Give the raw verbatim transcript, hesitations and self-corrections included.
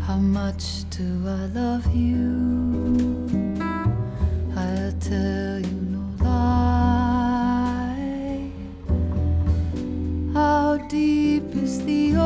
How much do I love you? I'll tell you no lie. How deep is the